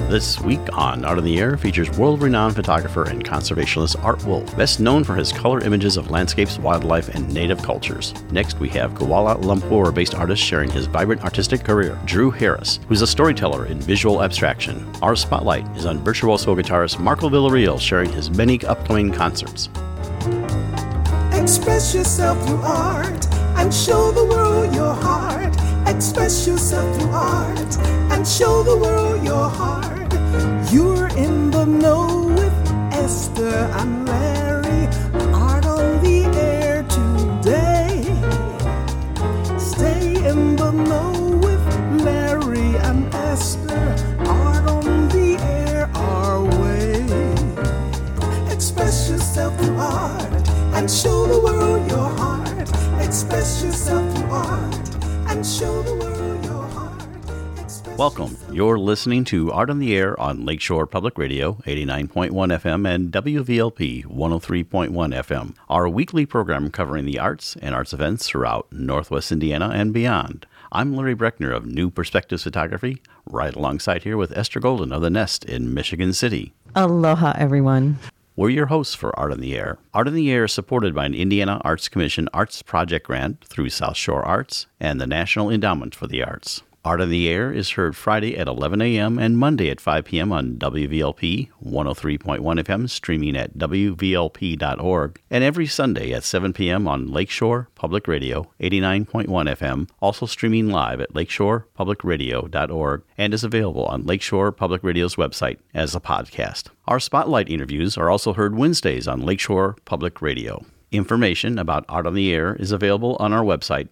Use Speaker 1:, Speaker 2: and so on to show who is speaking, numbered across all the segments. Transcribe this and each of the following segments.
Speaker 1: This week on Art on the Air features world-renowned photographer and conservationist Art Wolfe, best known for his color images of landscapes, wildlife, and native cultures. Next, we have Kuala Lumpur-based artist sharing his vibrant artistic career, Drew Harris, who's a storyteller in visual abstraction. Our spotlight is on virtuoso guitarist Marco Villarreal sharing his many upcoming concerts.
Speaker 2: Express yourself through art and show the world your heart. Express yourself through art and show the world your heart. You're in the know with Esther and Larry. Art on the air today. Stay in the know with Larry and Esther. Art on the air our way. Express yourself through art and show the world your heart. Express yourself through art and show the world your heart.
Speaker 1: Welcome. You're listening to Art on the Air on Lakeshore Public Radio, 89.1 FM and WVLP 103.1 FM, our weekly program covering the arts and arts events throughout Northwest Indiana and beyond. I'm Larry Breckner of New Perspectives Photography, right alongside here with Esther Golden of The Nest in Michigan City.
Speaker 3: Aloha, everyone.
Speaker 1: We're your hosts for Art on the Air. Art on the Air is supported by an Indiana Arts Commission Arts Project Grant through South Shore Arts and the National Endowment for the Arts. Art on the Air is heard Friday at 11 a.m. and Monday at 5 p.m. on WVLP 103.1 FM, streaming at WVLP.org, and every Sunday at 7 p.m. on Lakeshore Public Radio 89.1 FM, also streaming live at lakeshorepublicradio.org, and is available on Lakeshore Public Radio's website as a podcast. Our spotlight interviews are also heard Wednesdays on Lakeshore Public Radio. Information about Art on the Air is available on our website,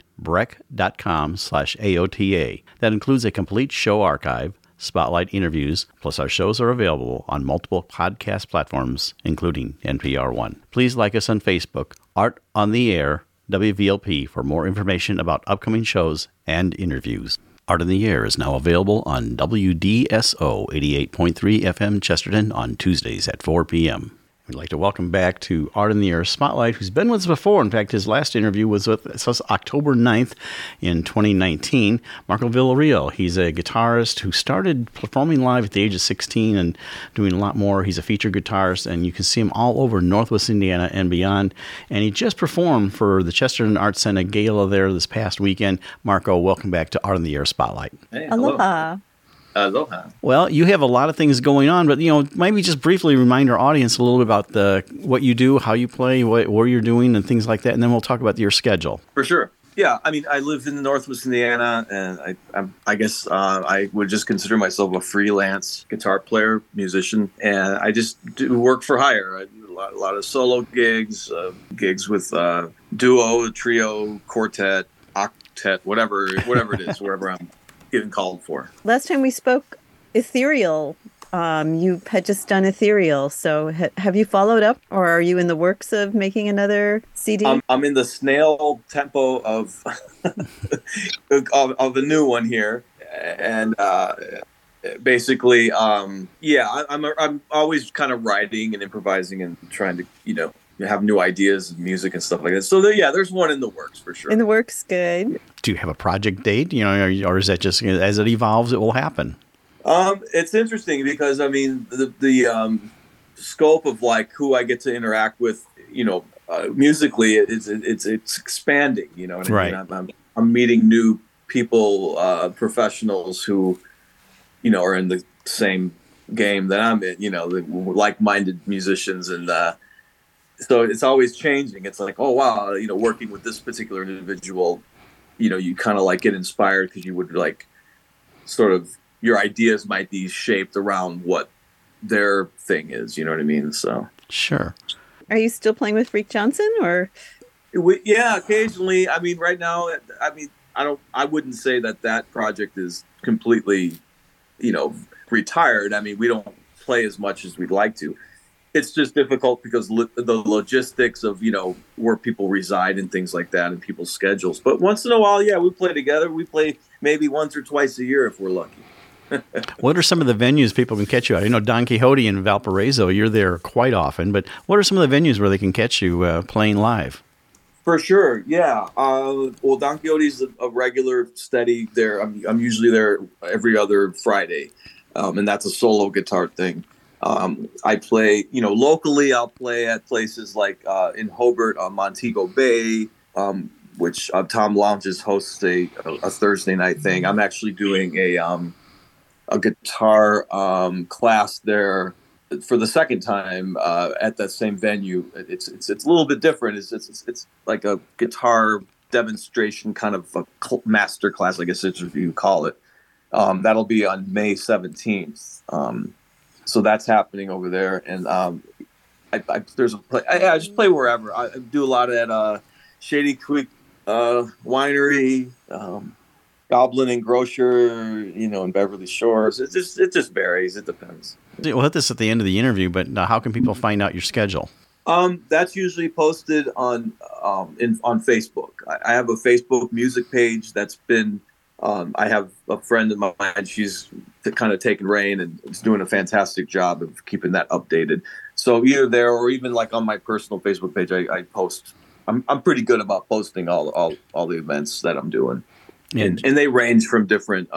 Speaker 1: breck.com/AOTA. That includes a complete show archive, spotlight interviews, plus our shows are available on multiple podcast platforms, including NPR One. Please like us on Facebook, Art on the Air, WVLP, for more information about upcoming shows and interviews. Art on the Air is now available on WDSO 88.3 FM Chesterton on Tuesdays at 4 p.m. We'd like to welcome back to Art in the Air Spotlight, who's been with us before. In fact, his last interview was with us October 9th in 2019. Marco Villarreal. He's a guitarist who started performing live at the age of 16 and doing a lot more. He's a featured guitarist, and you can see him all over Northwest Indiana and beyond. And he just performed for the Chesterton Arts Center Gala there this past weekend. Marco, welcome back to Art in the Air Spotlight.
Speaker 4: Hey,
Speaker 3: Aloha.
Speaker 4: Aloha.
Speaker 1: Well, you have a lot of things going on, but, maybe just briefly remind our audience a little bit about what you do, how you play, where you're doing, and things like that, and then we'll talk about your schedule.
Speaker 4: For sure. Yeah, I mean, I live in Northwest Indiana, and I guess I would just consider myself a freelance guitar player, musician, and I just do work for hire. I do a lot of solo gigs, gigs with duo, trio, quartet, octet, whatever it is, wherever I'm getting called for.
Speaker 3: Last time we spoke, Ethereal. You had just done Ethereal, so have you followed up, or are you in the works of making another CD?
Speaker 4: I'm in the snail tempo of of a new one here, and basically, I'm always kind of writing and improvising and trying to have new ideas of music and stuff like that. So there's one in the works for sure.
Speaker 3: In the works, good.
Speaker 1: Do you have a project date, or is that just as it evolves, it will happen?
Speaker 4: It's interesting because the scope of who I get to interact with, musically, it's expanding.
Speaker 1: Right.
Speaker 4: I mean? I'm meeting new people, professionals who, are in the same game that I'm in. Like-minded musicians, and so it's always changing. It's like, oh wow, working with this particular individual, you kind of get inspired because you would sort of. Your ideas might be shaped around what their thing is. You know what I mean? So
Speaker 1: sure.
Speaker 3: Are you still playing with Freak Johnson, or?
Speaker 4: Yeah, occasionally. I mean, right now, I wouldn't say that project is completely, retired. I mean, we don't play as much as we'd like to. It's just difficult because the logistics of, where people reside and things like that and people's schedules. But once in a while, yeah, we play together. We play maybe once or twice a year if we're lucky.
Speaker 1: What are some of the venues people can catch you at? I know Don Quixote in Valparaiso, you're there quite often, but what are some of the venues where they can catch you playing live?
Speaker 4: For sure, yeah. Well, Don Quixote's a regular steady there. I'm usually there every other Friday. and that's a solo guitar thing. I play, locally. I'll play at places like in Hobart on Montego Bay, which Tom Lounges hosts a Thursday night thing. I'm actually doing a guitar class there for the second time at that same venue. It's a little bit different. It's like a guitar demonstration kind of a master class, I guess if you call it. That'll be on May 17th. So that's happening over there, and there's a play. I just play wherever. I do a lot at Shady Creek Winery, Goblin and Grocer, in Beverly Shores. It just varies. It depends.
Speaker 1: We'll hit this at the end of the interview, but how can people find out your schedule?
Speaker 4: That's usually posted on Facebook. I have a Facebook music page that's been. I have a friend of mine. She's kind of taken reign and is doing a fantastic job of keeping that updated. So either there or even like on my personal Facebook page, I post. I'm pretty good about posting all the events that I'm doing, and they range from different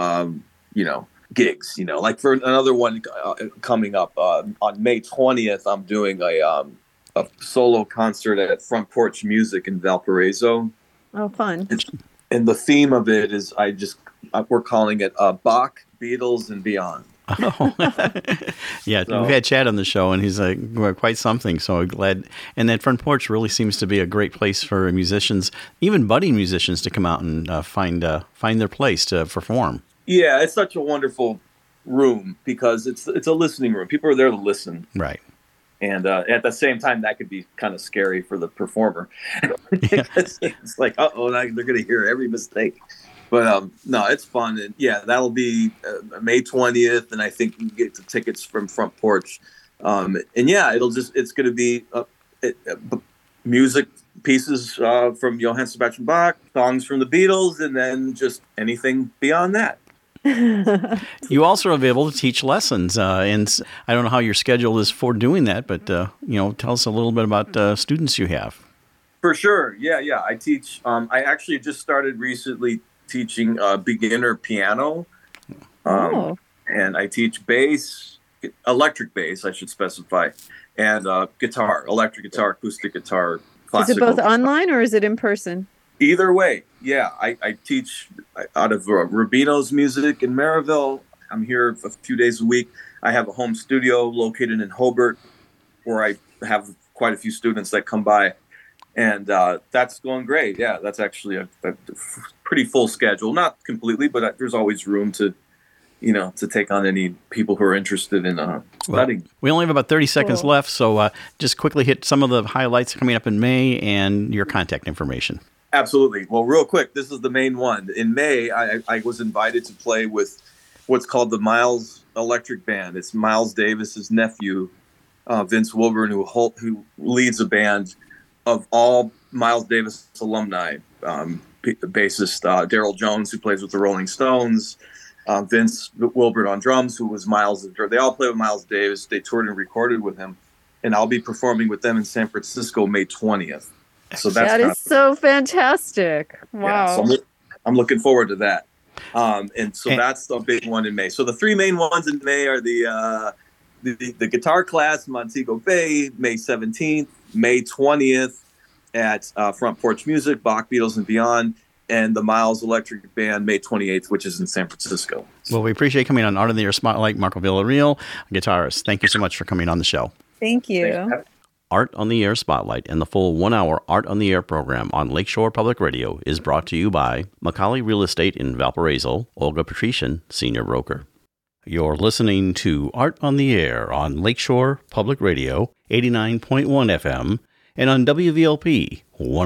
Speaker 4: gigs. Like for another one coming up on May 20th, I'm doing a solo concert at Front Porch Music in Valparaiso.
Speaker 3: Oh, fun!
Speaker 4: And the theme of it is we're calling it Bach, Beatles, and Beyond.
Speaker 1: Oh, yeah. So, we've had Chad on the show, and he's quite something. So glad. And that Front Porch really seems to be a great place for musicians, even budding musicians, to come out and find their place to perform.
Speaker 4: Yeah, it's such a wonderful room because it's a listening room. People are there to listen,
Speaker 1: right?
Speaker 4: And at the same time, that could be kind of scary for the performer. It's like, they're going to hear every mistake. But no, it's fun. And yeah, that'll be May 20th. And I think you can get the tickets from Front Porch. And yeah, it's going to be music pieces from Johann Sebastian Bach, songs from the Beatles, and then just anything beyond that.
Speaker 1: You also are available to teach lessons, and I don't know how your schedule is for doing that, but tell us a little bit about students you have.
Speaker 4: For sure, yeah. I teach. I actually just started recently teaching beginner piano, and I teach bass, electric bass, I should specify, and guitar, electric guitar, acoustic guitar, classical.
Speaker 3: Is it both online or is it in person?
Speaker 4: Either way, yeah. I teach out of Rubino's Music in Maryville. I'm here a few days a week. I have a home studio located in Hobart where I have quite a few students that come by. And that's going great. Yeah, that's actually a pretty full schedule. Not completely, but there's always room to take on any people who are interested in studying. Well,
Speaker 1: we only have about 30 seconds left, so just quickly hit some of the highlights coming up in May and your contact information.
Speaker 4: Absolutely. Well, real quick, this is the main one. In May, I was invited to play with what's called the Miles Electric Band. It's Miles Davis's nephew, Vince Wilburn, who leads a band of all Miles Davis alumni. Bassist Daryl Jones, who plays with the Rolling Stones, Vince Wilburn on drums, who was Miles. They all play with Miles Davis. They toured and recorded with him. And I'll be performing with them in San Francisco May 20th. So
Speaker 3: that is so fantastic. Wow.
Speaker 4: Yeah, so I'm looking forward to that. And so that's the big one in May. So the three main ones in May are the guitar class, Montego Bay, May 17th, May 20th at Front Porch Music, Bach, Beatles, and Beyond, and the Miles Electric Band, May 28th, which is in San Francisco.
Speaker 1: Well, we appreciate coming on Art on the Air Spotlight. Marco Villarreal, guitarist. Thank you so much for coming on the show.
Speaker 3: Thank you.
Speaker 1: Art on the Air Spotlight and the full 1 hour Art on the Air program on Lakeshore Public Radio is brought to you by Macaulay Real Estate in Valparaiso, Olga Patrician, Senior Broker. You're listening to Art on the Air on Lakeshore Public Radio, 89.1 FM, and on WVLP,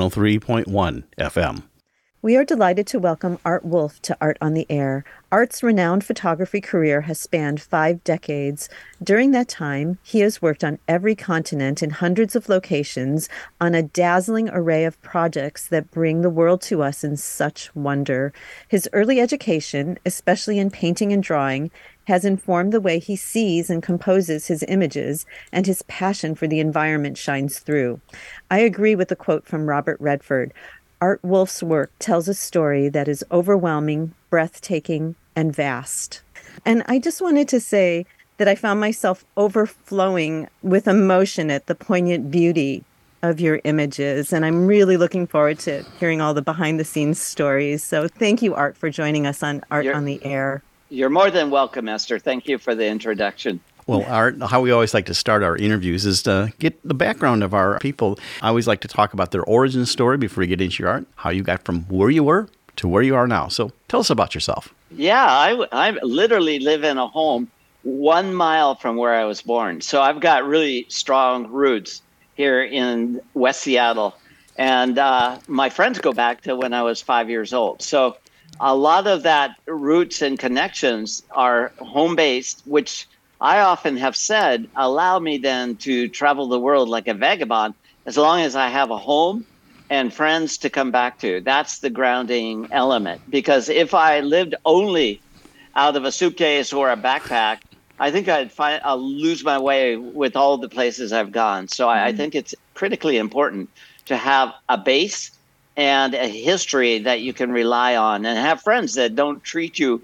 Speaker 1: 103.1 FM.
Speaker 3: We are delighted to welcome Art Wolfe to Art on the Air. Art's renowned photography career has spanned 5 decades. During that time, he has worked on every continent in hundreds of locations on a dazzling array of projects that bring the world to us in such wonder. His early education, especially in painting and drawing, has informed the way he sees and composes his images, and his passion for the environment shines through. I agree with the quote from Robert Redford. Art Wolfe's work tells a story that is overwhelming, breathtaking, and vast. And I just wanted to say that I found myself overflowing with emotion at the poignant beauty of your images. And I'm really looking forward to hearing all the behind the scenes stories. So thank you, Art, for joining us on Art on the Air.
Speaker 5: You're more than welcome, Esther. Thank you for the introduction.
Speaker 1: Well, Art, how we always like to start our interviews is to get the background of our people. I always like to talk about their origin story before we get into your art, how you got from where you were to where you are now. So tell us about yourself.
Speaker 5: Yeah, I literally live in a home 1 mile from where I was born. So I've got really strong roots here in West Seattle. And my friends go back to when I was 5 years old. So a lot of that roots and connections are home-based, which I often have said allow me then to travel the world like a vagabond as long as I have a home and friends to come back to. That's the grounding element. Because if I lived only out of a suitcase or a backpack, I think I'll lose my way with all the places I've gone. So I think it's critically important to have a base and a history that you can rely on and have friends that don't treat you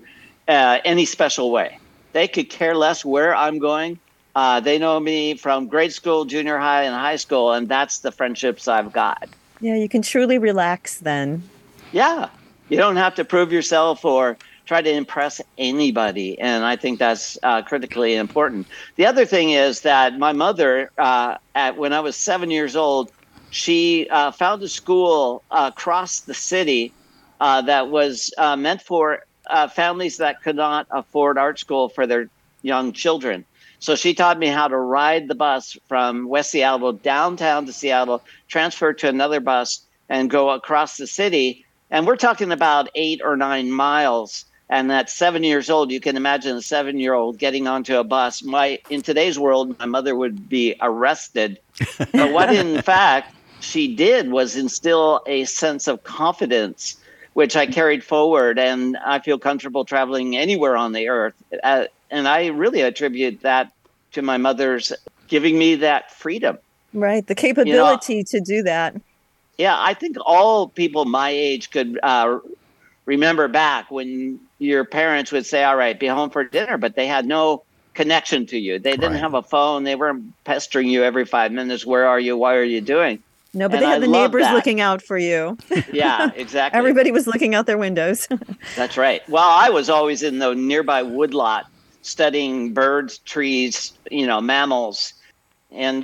Speaker 5: any special way. They could care less where I'm going. They know me from grade school, junior high, and high school, and that's the friendships I've got.
Speaker 3: Yeah, you can truly relax then.
Speaker 5: Yeah, you don't have to prove yourself or try to impress anybody, and I think that's critically important. The other thing is that my mother, when I was 7 years old, she found a school across the city that was meant for families that could not afford art school for their young children. So she taught me how to ride the bus from West Seattle downtown to Seattle, transfer to another bus, and go across the city. And we're talking about 8 or 9 miles. And at 7 years old, you can imagine a 7-year-old getting onto a bus. In today's world, my mother would be arrested. But what in fact she did was instill a sense of confidence, which I carried forward, and I feel comfortable traveling anywhere on the earth. And I really attribute that to my mother's giving me that freedom.
Speaker 3: Right, the capability to do that.
Speaker 5: Yeah, I think all people my age could remember back when your parents would say, all right, be home for dinner, but they had no connection to you. They didn't have a phone. They weren't pestering you every 5 minutes. Where are you? What are you doing?
Speaker 3: No, but they had the neighbors looking out for you.
Speaker 5: Yeah, exactly.
Speaker 3: Everybody was looking out their windows.
Speaker 5: That's right. Well, I was always in the nearby woodlot studying birds, trees, mammals. And,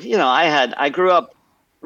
Speaker 5: I grew up,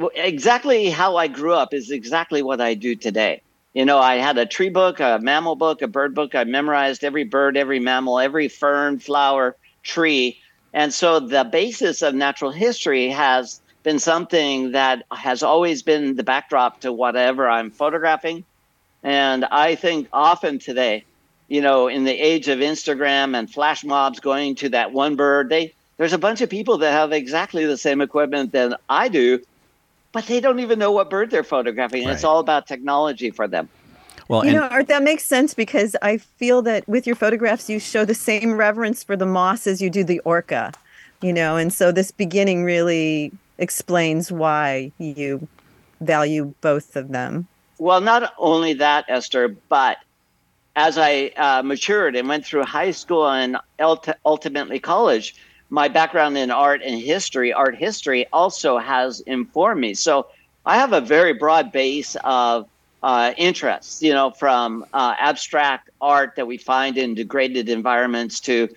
Speaker 5: exactly how I grew up is exactly what I do today. I had a tree book, a mammal book, a bird book. I memorized every bird, every mammal, every fern, flower, tree. And so the basis of natural history has been something that has always been the backdrop to whatever I'm photographing. And I think often today, in the age of Instagram and flash mobs going to that one bird, there's a bunch of people that have exactly the same equipment that I do, but they don't even know what bird they're photographing. Right. It's all about technology for them.
Speaker 3: Well, Art, that makes sense because I feel that with your photographs, you show the same reverence for the moss as you do the orca, and so this beginning really explains why you value both of them.
Speaker 5: Well, not only that, Esther, but as I matured and went through high school and ultimately college, my background in art history also has informed me. So I have a very broad base of interests, from abstract art that we find in degraded environments to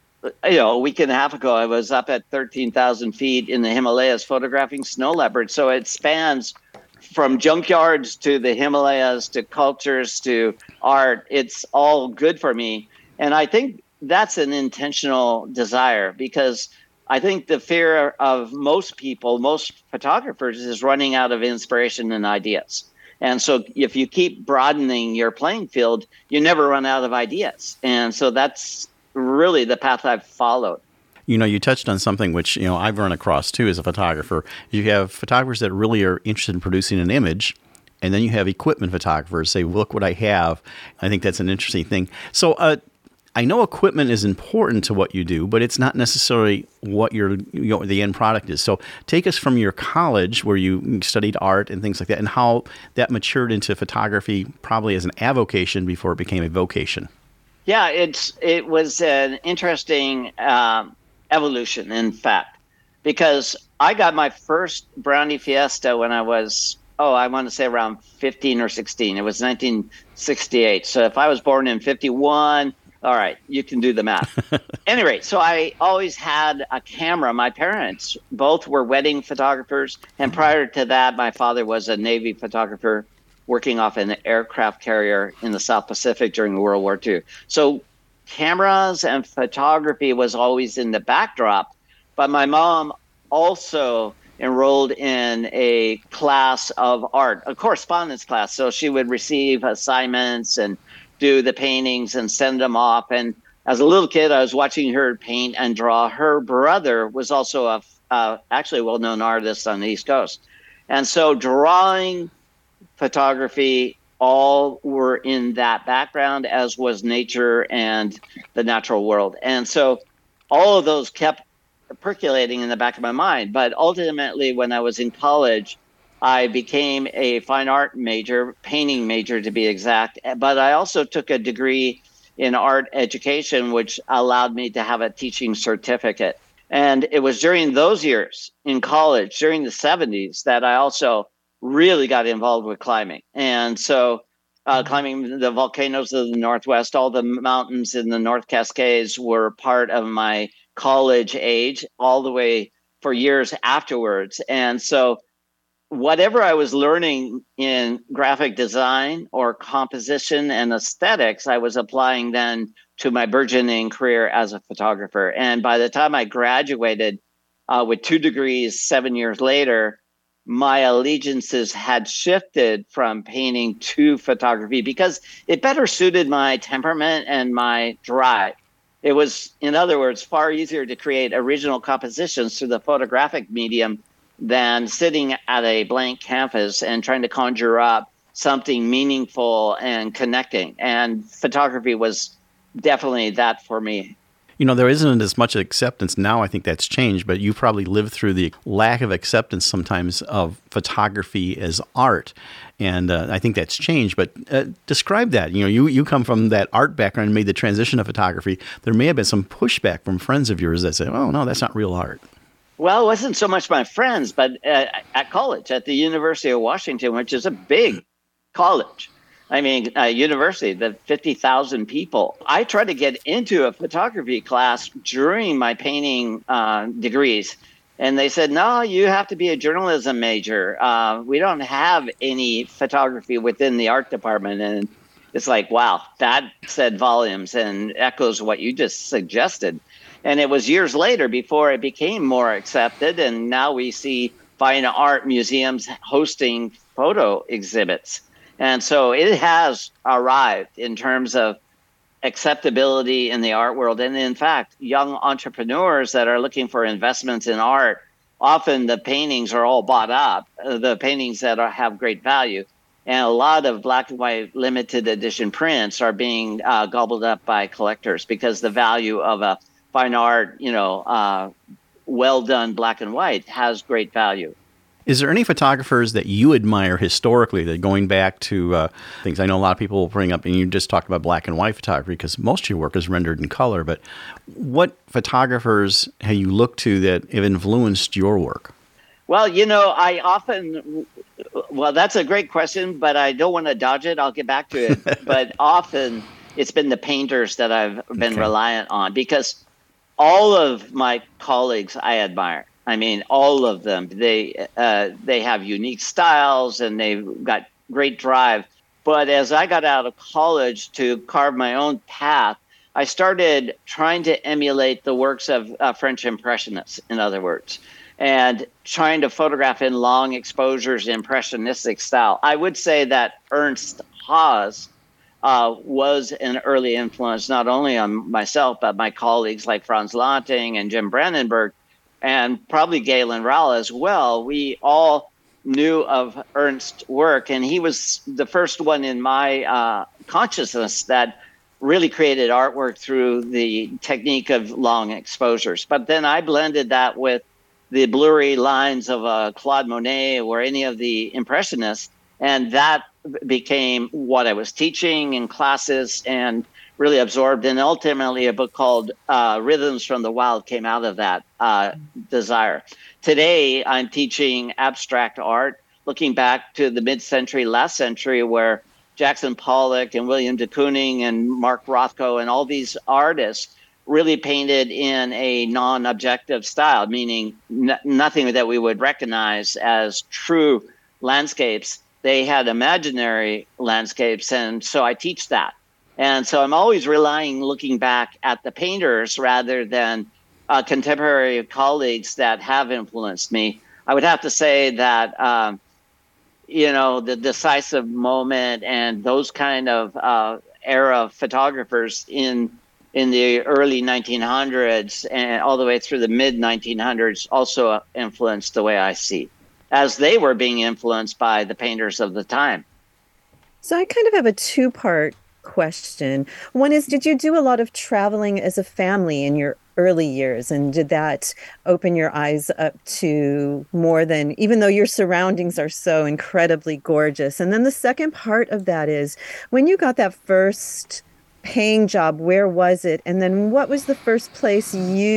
Speaker 5: a week and a half ago, I was up at 13,000 feet in the Himalayas photographing snow leopards. So it spans from junkyards to the Himalayas to cultures to art. It's all good for me. And I think that's an intentional desire because I think the fear of most people, most photographers, is running out of inspiration and ideas. And so if you keep broadening your playing field, you never run out of ideas. And so that's really the path I've followed.
Speaker 1: You touched on something which, I've run across too as a photographer. You have photographers that really are interested in producing an image, and then you have equipment photographers say, look what I have. I think that's an interesting thing. So I know equipment is important to what you do, but it's not necessarily what the end product is. So take us from your college where you studied art and things like that and how that matured into photography probably as an avocation before it became a vocation.
Speaker 5: Yeah, it was an interesting evolution, in fact, because I got my first Brownie Fiesta when I was, I want to say around 15 or 16. It was 1968. So if I was born in 51, all right, you can do the math. Anyway, so I always had a camera. My parents both were wedding photographers. And prior to that, my father was a Navy photographer working off an aircraft carrier in the South Pacific during World War II. So cameras and photography was always in the backdrop. But my mom also enrolled in a class of art, a correspondence class. So she would receive assignments and do the paintings and send them off. And as a little kid, I was watching her paint and draw. Her brother was also actually a well-known artist on the East Coast. And so drawing, photography, all were in that background, as was nature and the natural world. And so all of those kept percolating in the back of my mind. But ultimately, when I was in college, I became a fine art major, painting major to be exact. But I also took a degree in art education, which allowed me to have a teaching certificate. And it was during those years in college, during the 70s, that I also really got involved with climbing. And so climbing the volcanoes of the Northwest, all the mountains in the North Cascades were part of my college age all the way for years afterwards. And so whatever I was learning in graphic design or composition and aesthetics, I was applying then to my burgeoning career as a photographer. And by the time I graduated with 2 degrees 7 years later, my allegiances had shifted from painting to photography because it better suited my temperament and my drive. It was, in other words, far easier to create original compositions through the photographic medium than sitting at a blank canvas and trying to conjure up something meaningful and connecting. And photography was definitely that for me.
Speaker 1: You know, there isn't as much acceptance now. I think that's changed, but you probably lived through the lack of acceptance sometimes of photography as art. And I think that's changed, but describe that. You know, you come from that art background and made the transition to photography. There may have been some pushback from friends of yours that say, oh, no, that's not real art.
Speaker 5: Well, it wasn't so much my friends, but at college, at the University of Washington, which is a big college. I mean, university, the 50,000 people. I tried to get into a photography class during my painting degrees. And they said, no, you have to be a journalism major. We don't have any photography within the art department. And it's like, wow, that said volumes and echoes what you just suggested. And it was years later before it became more accepted. And now we see fine art museums hosting photo exhibits. And so it has arrived in terms of acceptability in the art world. And in fact, young entrepreneurs that are looking for investments in art, often the paintings are all bought up, the paintings that have great value. And a lot of black and white limited edition prints are being gobbled up by collectors because the value of a fine art, well done black and white has great value.
Speaker 1: Is there any photographers that you admire historically, that going back to things? I know a lot of people will bring up, and you just talked about black and white photography because most of your work is rendered in color, but what photographers have you looked to that have influenced your work?
Speaker 5: Well, that's a great question, but I don't want to dodge it. I'll get back to it. But often it's been the painters that I've been reliant on because all of my colleagues I admire. I mean, all of them, they have unique styles and they've got great drive. But as I got out of college to carve my own path, I started trying to emulate the works of French Impressionists, in other words, and trying to photograph in long exposures, impressionistic style. I would say that Ernst Haas was an early influence, not only on myself, but my colleagues like Franz Lanting and Jim Brandenburg, and probably Galen Rowell as well. We all knew of Ernst's work, and he was the first one in my consciousness that really created artwork through the technique of long exposures. But then I blended that with the blurry lines of Claude Monet or any of the Impressionists, and that became what I was teaching in classes and really absorbed. And ultimately, a book called Rhythms from the Wild came out of that desire. Today, I'm teaching abstract art, looking back to the mid-century, last century, where Jackson Pollock and William de Kooning and Mark Rothko and all these artists really painted in a non-objective style, meaning nothing that we would recognize as true landscapes. They had imaginary landscapes, and so I teach that. And so I'm always looking back at the painters rather than contemporary colleagues that have influenced me. I would have to say that, the decisive moment and those kind of era photographers in the early 1900s and all the way through the mid 1900s also influenced the way I see, as they were being influenced by the painters of the time.
Speaker 3: So I kind of have a two-part question. One is, did you do a lot of traveling as a family in your early years? And did that open your eyes up to more than, even though your surroundings are so incredibly gorgeous? And then the second part of that is, when you got that first paying job, where was it? And then what was the first place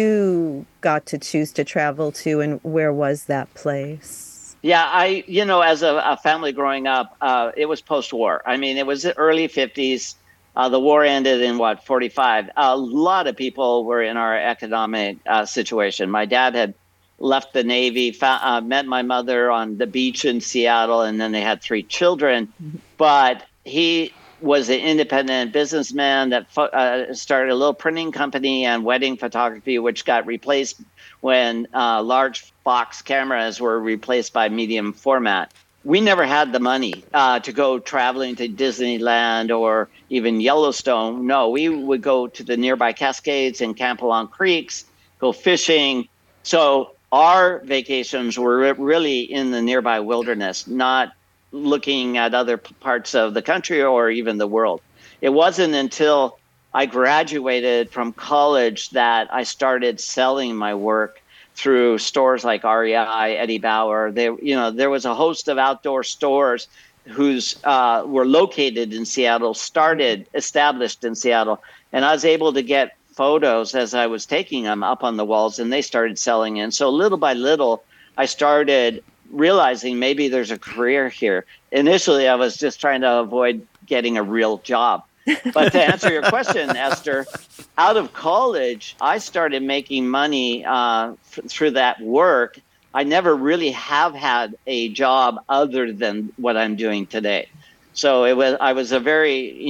Speaker 3: you got to choose to travel to, and where was that place?
Speaker 5: Yeah, as a family growing up, it was post-war. I mean, it was the early 50s. The war ended in 45. A lot of people were in our economic situation. My dad had left the Navy, met my mother on the beach in Seattle, and then they had 3 children. But he was an independent businessman that started a little printing company and wedding photography, which got replaced when large box cameras were replaced by medium format. We never had the money to go traveling to Disneyland or even Yellowstone. No, we would go to the nearby Cascades and camp along creeks, go fishing. So our vacations were really in the nearby wilderness, not looking at other parts of the country or even the world. It wasn't until I graduated from college that I started selling my work through stores like REI, Eddie Bauer. There was a host of outdoor stores whose were located in Seattle, established in Seattle, and I was able to get photos as I was taking them up on the walls, and they started selling. And so little by little, I started realizing maybe there's a career here. Initially, I was just trying to avoid getting a real job. But to answer your question, Esther, out of college, I started making money through that work. I never really have had a job other than what I'm doing today. So I was a very,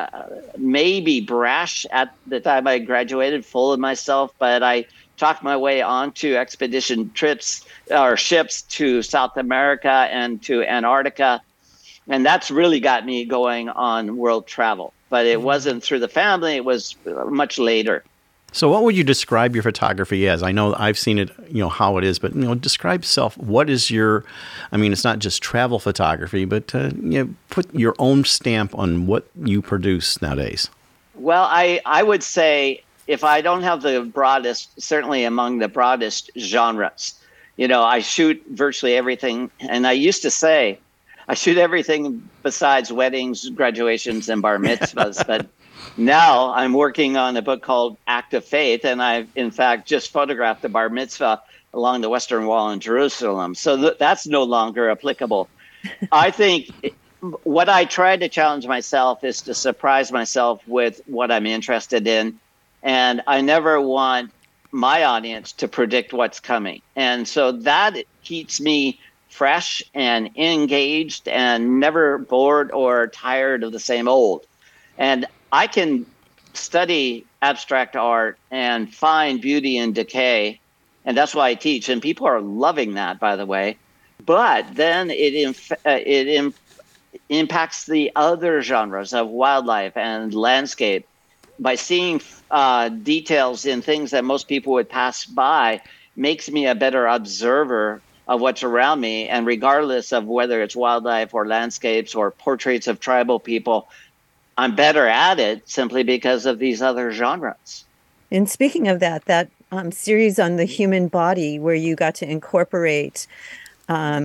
Speaker 5: maybe brash at the time I graduated, full of myself, but I talked my way onto expedition trips or ships to South America and to Antarctica. And that's really got me going on world travel. But it wasn't through the family. It was much later.
Speaker 1: So what would you describe your photography as? I know I've seen it, how it is, but, describe self. What is it's not just travel photography, but, put your own stamp on what you produce nowadays.
Speaker 5: Well, I would say, if I don't have the broadest, certainly among the broadest genres, I shoot virtually everything. And I used to say, I shoot everything besides weddings, graduations, and bar mitzvahs. But now I'm working on a book called Act of Faith, and I've, in fact, just photographed the bar mitzvah along the Western Wall in Jerusalem. So that's no longer applicable. I think what I try to challenge myself is to surprise myself with what I'm interested in. And I never want my audience to predict what's coming. And so that keeps me fresh and engaged and never bored or tired of the same old. And I can study abstract art and find beauty in decay. And that's why I teach. And people are loving that, by the way. But then it impacts the other genres of wildlife and landscape. By seeing details in things that most people would pass by makes me a better observer of what's around me. And regardless of whether it's wildlife or landscapes or portraits of tribal people, I'm better at it simply because of these other genres.
Speaker 3: And speaking of that series on the human body, where you got to incorporate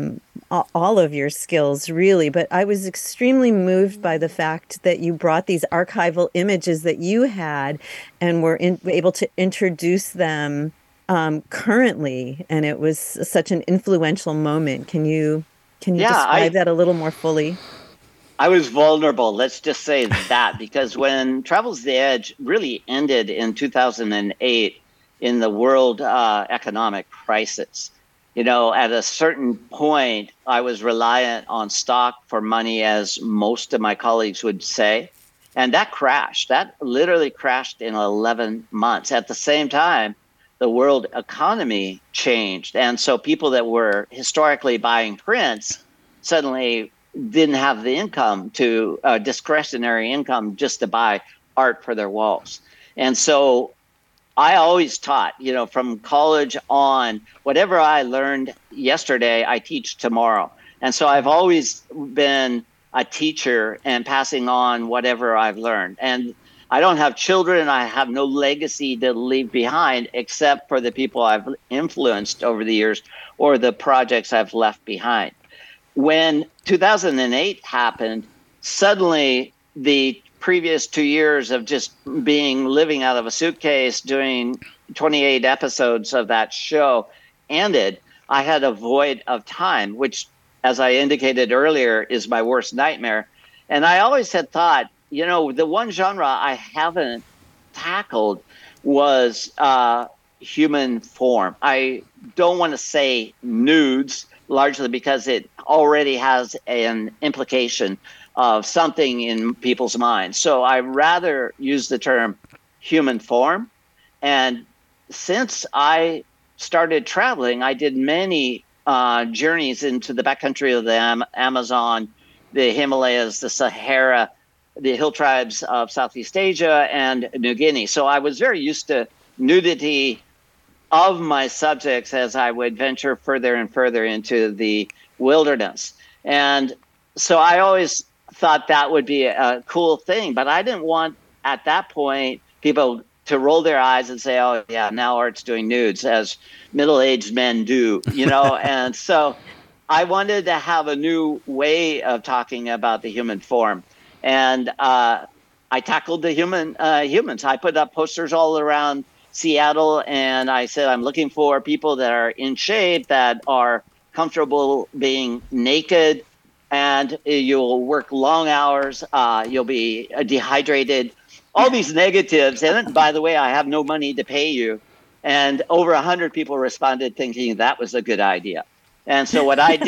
Speaker 3: all of your skills, really. But I was extremely moved by the fact that you brought these archival images that you had and were able to introduce them currently. And it was such an influential moment. Can you describe that a little more fully?
Speaker 5: I was vulnerable. Let's just say that, because when Travel's the Edge really ended in 2008 in the world economic crisis, at a certain point, I was reliant on stock for money, as most of my colleagues would say. And that crashed. That literally crashed in 11 months. At the same time, the world economy changed. And so people that were historically buying prints suddenly didn't have the income to discretionary income just to buy art for their walls. And so I always taught, from college on, whatever I learned yesterday, I teach tomorrow. And so I've always been a teacher and passing on whatever I've learned. And I don't have children. I have no legacy to leave behind except for the people I've influenced over the years or the projects I've left behind. When 2008 happened, suddenly the previous 2 years of just living out of a suitcase, doing 28 episodes of that show ended. I had a void of time, which, as I indicated earlier, is my worst nightmare. And I always had thought, the one genre I haven't tackled was human form. I don't want to say nudes, largely because it already has an implication of something in people's minds. So I rather use the term human form. And since I started traveling, I did many journeys into the backcountry of the Amazon, the Himalayas, the Sahara, the hill tribes of Southeast Asia, and New Guinea. So I was very used to nudity of my subjects as I would venture further and further into the wilderness. And so I always thought that would be a cool thing, but I didn't want at that point people to roll their eyes and say, oh yeah, now art's doing nudes, as middle-aged men do, And so I wanted to have a new way of talking about the human form. And I tackled the humans. I put up posters all around Seattle, and I said, I'm looking for people that are in shape, that are comfortable being naked, and you'll work long hours. You'll be dehydrated, all these negatives. And by the way, I have no money to pay you. And over 100 people responded thinking that was a good idea. And so what I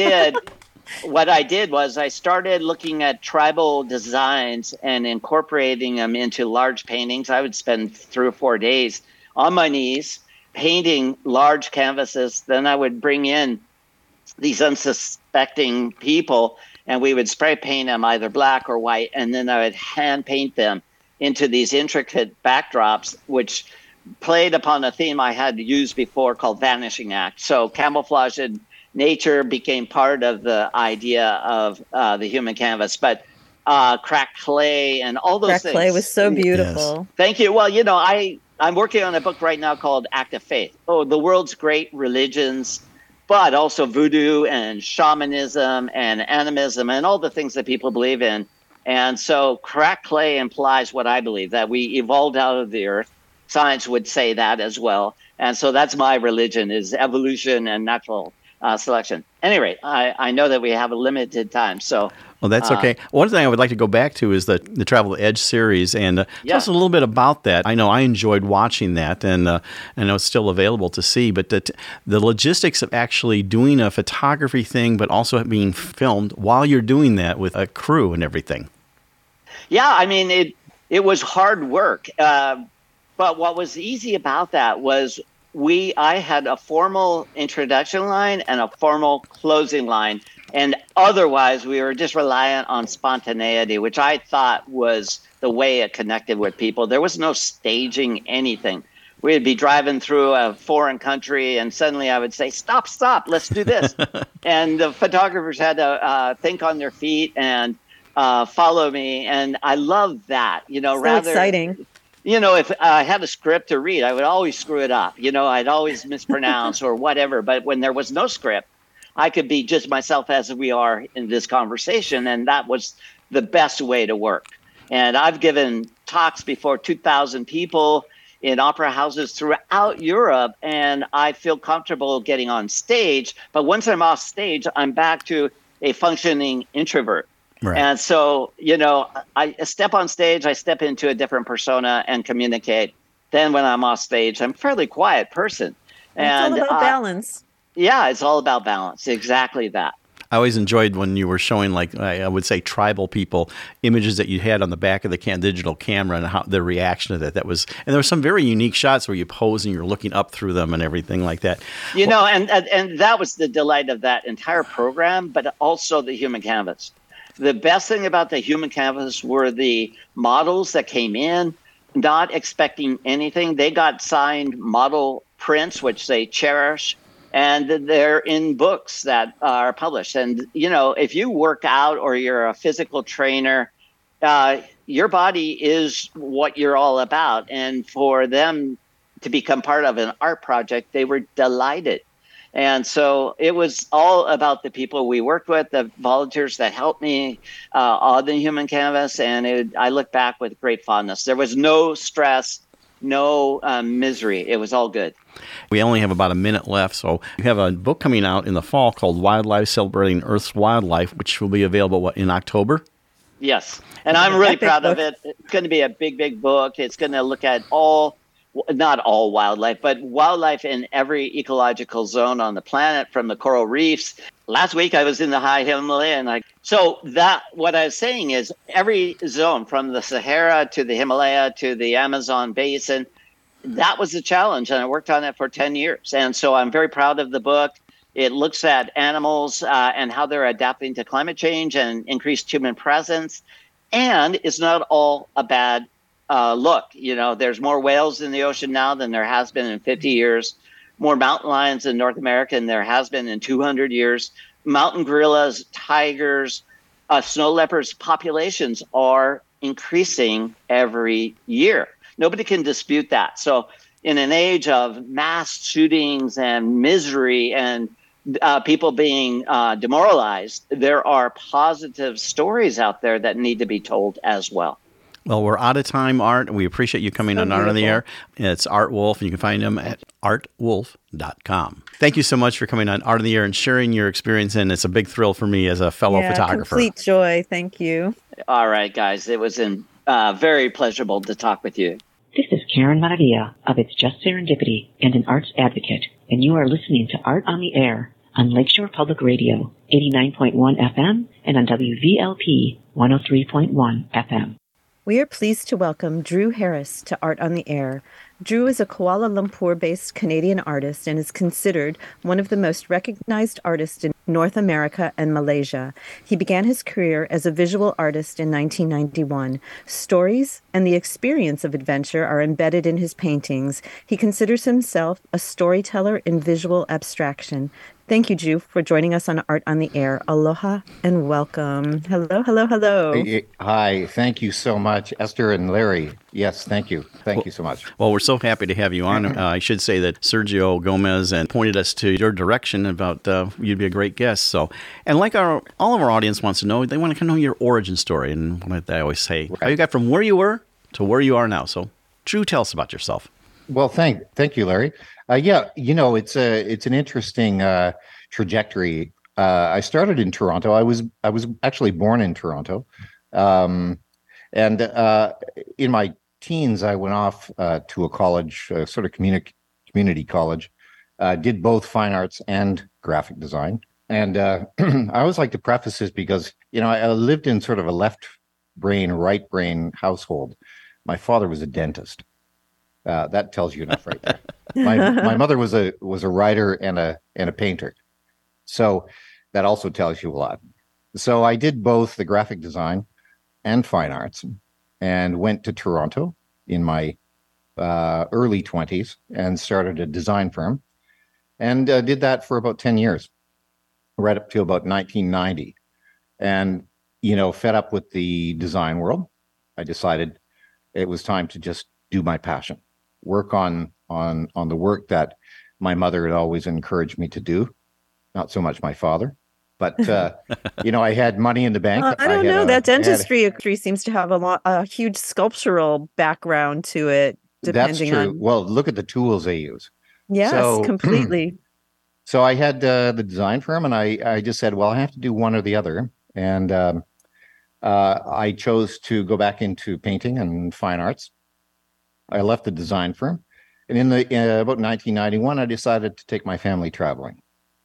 Speaker 5: did was I started looking at tribal designs and incorporating them into large paintings. I would spend 3 or 4 days on my knees painting large canvases. Then I would bring in these unsuspecting people and we would spray paint them either black or white. And then I would hand paint them into these intricate backdrops, which played upon a theme I had used before called Vanishing Act. So camouflage and nature became part of the idea of the human canvas. But cracked clay and all those things.
Speaker 3: Cracked clay was so beautiful.
Speaker 5: Yes. Thank you. Well, I'm working on a book right now called Act of Faith. Oh, the world's great religions, but also voodoo and shamanism and animism and all the things that people believe in. And so cracked clay implies what I believe, that we evolved out of the earth. Science would say that as well. And so that's my religion, is evolution and natural selection. Anyway, I know that we have a limited time, so...
Speaker 1: Well, that's okay. One thing I would like to go back to is the Travel the Edge series, and tell us a little bit about that. I know I enjoyed watching that, and I know it's still available to see, but the logistics of actually doing a photography thing, but also being filmed while you're doing that with a crew and everything.
Speaker 5: Yeah, I mean, it was hard work, but what was easy about that was I had a formal introduction line and a formal closing line. And otherwise, we were just reliant on spontaneity, which I thought was the way it connected with people. There was no staging anything. We'd be driving through a foreign country, and suddenly I would say, stop, let's do this. And the photographers had to think on their feet and follow me. And I love that,
Speaker 3: so exciting.
Speaker 5: If I had a script to read, I would always screw it up. I'd always mispronounce or whatever. But when there was no script, I could be just myself as we are in this conversation. And that was the best way to work. And I've given talks before 2,000 people in opera houses throughout Europe, and I feel comfortable getting on stage. But once I'm off stage, I'm back to a functioning introvert.
Speaker 1: Right.
Speaker 5: And so, I step on stage, I step into a different persona and communicate. Then when I'm off stage, I'm a fairly quiet person.
Speaker 3: And it's all about balance.
Speaker 5: Yeah, it's all about balance. Exactly that.
Speaker 1: I always enjoyed when you were showing, like, I would say tribal people, images that you had on the back of the digital camera and how the reaction to that. And there were some very unique shots where you pose and you're looking up through them and everything like that.
Speaker 5: And that was the delight of that entire program, but also the human canvas. The best thing about the human canvas were the models that came in, not expecting anything. They got signed model prints, which they cherish. And they're in books that are published. And, if you work out or you're a physical trainer, your body is what you're all about. And for them to become part of an art project, they were delighted. And so it was all about the people we worked with, the volunteers that helped me on the human canvas. And I look back with great fondness. There was no stress, no misery. It was all good.
Speaker 1: We only have about a minute left, so you have a book coming out in the fall called Wildlife Celebrating Earth's Wildlife, which will be available, in October?
Speaker 5: Yes, and I'm really proud of it. It's going to be a big, big book. It's going to look at not all wildlife, but wildlife in every ecological zone on the planet, from the coral reefs. Last week, I was in the high Himalaya, what I was saying is every zone from the Sahara to the Himalaya to the Amazon basin, that was the challenge, and I worked on it for 10 years. And so I'm very proud of the book. It looks at animals and how they're adapting to climate change and increased human presence. And it's not all a bad look. There's more whales in the ocean now than there has been in 50 years, more mountain lions in North America than there has been in 200 years. Mountain gorillas, tigers, snow leopards populations are increasing every year. Nobody can dispute that. So in an age of mass shootings and misery and people being demoralized, there are positive stories out there that need to be told as well.
Speaker 1: Well, we're out of time, Art. We appreciate you coming on Art on the Air. It's Art Wolf, and you can find him at artwolf.com. Thank you so much for coming on Art on the Air and sharing your experience, and it's a big thrill for me as a fellow photographer.
Speaker 3: Complete joy. Thank you.
Speaker 5: All right, guys. It was very pleasurable to talk with you.
Speaker 6: This is Karen Maravilla of It's Just Serendipity and an arts advocate, and you are listening to Art on the Air on Lakeshore Public Radio, 89.1 FM, and on WVLP 103.1 FM.
Speaker 3: We are pleased to welcome Drew Harris to Art on the Air. Drew is a Kuala Lumpur-based Canadian artist and is considered one of the most recognized artists in North America and Malaysia. He began his career as a visual artist in 1991. Stories and the experience of adventure are embedded in his paintings. He considers himself a storyteller in visual abstraction. Thank you, Drew, for joining us on Art on the Air. Aloha and welcome. Hello, hello, hello.
Speaker 7: Hi, thank you so much, Esther and Larry. Yes, thank you. Thank you so much.
Speaker 1: Well, we're so happy to have you on. I should say that Sergio Gomez pointed us to your direction about you'd be a great guest. So, and like all of our audience wants to know, they want to know your origin story. And what I always say, how you got from where you were to where you are now. So, Drew, tell us about yourself.
Speaker 7: Well, thank you, Larry. It's an interesting trajectory. I started in Toronto. I was actually born in Toronto, and in my teens, I went off to a college, sort of community college. Did both fine arts and graphic design. And I always like to preface this because I lived in sort of a left brain, right brain household. My father was a dentist. That tells you enough right there. My mother was a writer and a painter, so that also tells you a lot. So I did both the graphic design and fine arts, and went to Toronto in my early 20s and started a design firm, and did that for about 10 years, right up to about 1990. And fed up with the design world, I decided it was time to just do my passion. Work on the work that my mother had always encouraged me to do, not so much my father. But I had money in the bank.
Speaker 3: I don't know. That dentistry seems to have a huge sculptural background to it.
Speaker 7: That's
Speaker 3: Depending
Speaker 7: true.
Speaker 3: on
Speaker 7: Well, look at the tools they use.
Speaker 3: yes, completely.
Speaker 7: So I had the design firm, and I just said, well, I have to do one or the other. And I chose to go back into painting and fine arts. I left the design firm. And in about 1991, I decided to take my family traveling.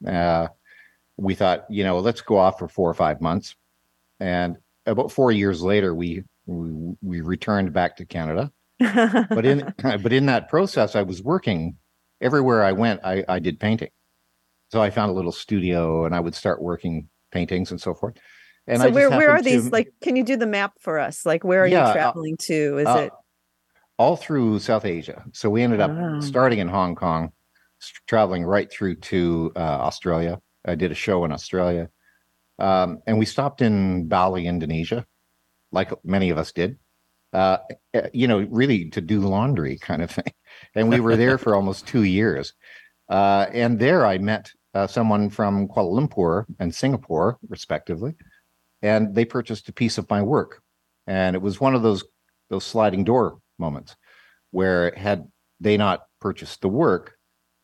Speaker 7: We thought, let's go off for 4 or 5 months. And about 4 years later, we returned back to Canada. But in that process, I was working everywhere I went. I did painting. So I found a little studio, and I would start working paintings and so forth. And
Speaker 3: so where are these? Like, can you do the map for us? Like, where are you traveling to? Is it
Speaker 7: all through South Asia? So we ended up starting in Hong Kong, traveling right through to Australia. I did a show in Australia, and we stopped in Bali, Indonesia, like many of us did. Really to do laundry kind of thing. And we were there for almost 2 years. And there I met someone from Kuala Lumpur and Singapore, respectively, and they purchased a piece of my work. And it was one of those sliding door moments where had they not purchased the work,